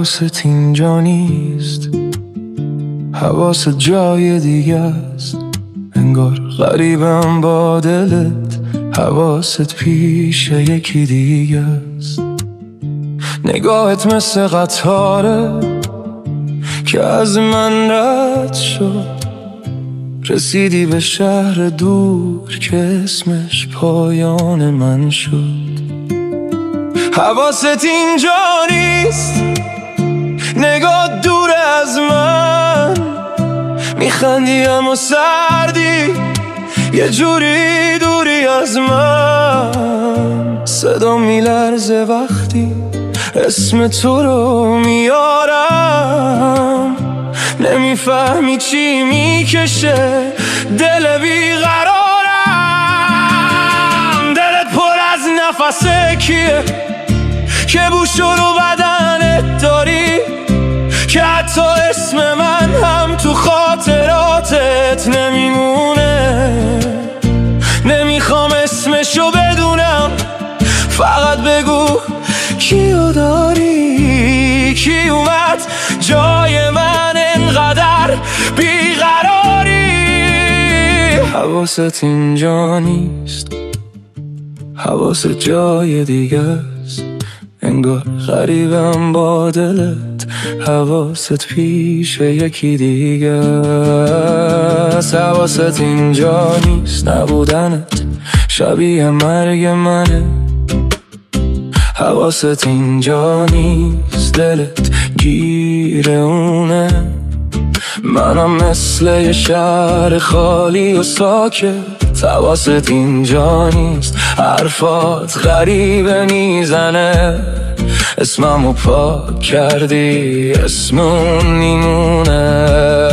حواست اینجا نیست، حواست جای دیگه است. انگار غریبم با دلت، حواست پیش یکی دیگه است. نگاهت مثل قطاره که از من رد شد، رسیدی به شهر دور که اسمش پایان من شد. حواست اینجا نیست، نگاه دور از من، میخندی اما سردی، یه جوری دوری از من. صدا میلرزه وقتی اسم تو رو میارم، نمیفهمی چی میکشه دل بیقرارم. دلت پر از نفسه کیه که بوشو رو بدنت داری، که حتی اسم من هم تو خاطراتت نمیمونه. نمیخوام اسمشو بدونم، فقط بگو کیو داری، کی اومد جای من انقدر بیقراری. حواست اینجا نیست، حواست جای دیگه است. انگار غریبم با دلت، حواست پیش یکی دیگه است. حواست اینجا نیست، نبودنت شبیه مرگ منه. حواست اینجا نیست، دلت گیر اونه. منم مثل یه شهر خالی و ساکت. حواست اینجا نیست، حرفات غریبه میزنه. اسممو پاک کردی، اسمون میمونه.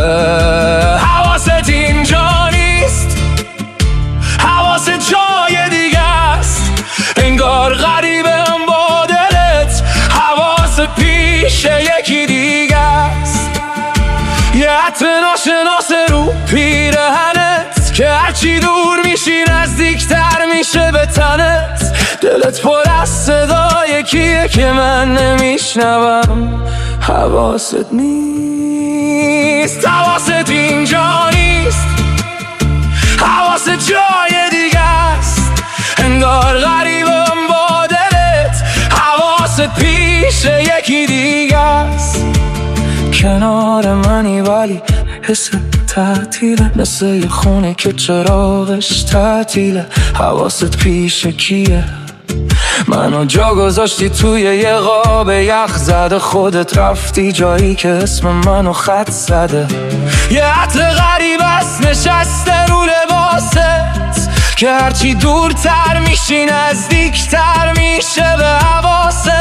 حواست اینجا نیست، حواست جای دیگه است. انگار غریبم با دلت، حواست پیش یکی دیگه است. یه عطر ناشناس رو پیرهنت که هرچی دور میشی نزدیکتر میشه به تنت. دلت پر از صدای کیه که من نمیشنوم. حواست نیست، حواست اینجا نیست، حواست جای دیگه است. انگار غریبم با دلت، حواست پیش یکی دیگه است. کنار منی ولی حس تعطیله، مثل یه خونه که چراغش تعطیله. حواست پیش کیه؟ منو جا گذاشتی توی یه قاب یخ زده، خودت رفتی جایی که اسم منو خط زده. یه عطر غریب است نشسته رو لباست که هرچی دورتر میشی نزدیکتر میشه به حواست.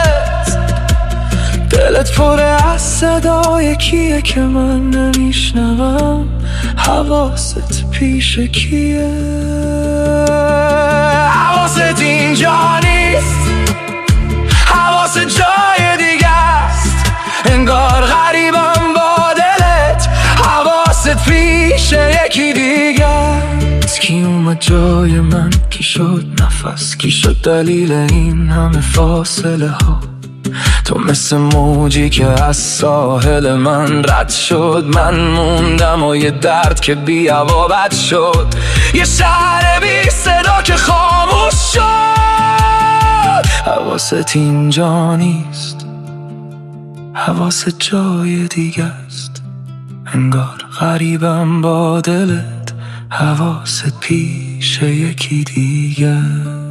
دلت پر از صدای کیه که من نمیشنوم. حواست پیش کیه؟ حواست اینجا نیست، حواست جای دیگه است. انگار غریبم با دلت، حواست پیش یکی دیگه است. کی اومد جای من، کی شد نفس، کی شد دلیل این همه فاصله ها. تو مثل موجی که از ساحل من رد شد، من موندم و یه درد که بی عوابت شد. یه شهر بی صدا که خاموش شد. حواست اینجا نیست، حواست جای دیگه است. انگار غریبم با دلت، حواست پیش یکی دیگه.